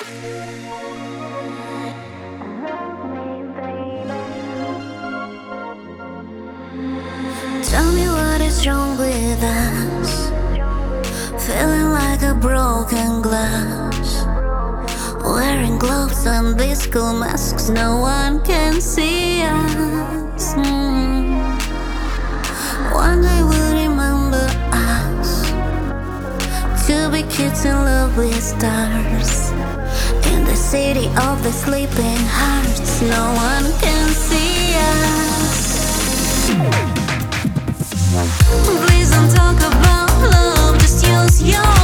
Tell me what is wrong with us. Feeling like a broken glass. Wearing gloves and disco masks, no one can see us. One day we'll remember us. To be kids in love with stars. In the city of the sleeping hearts, no one can see us. Please don't talk about love, just use your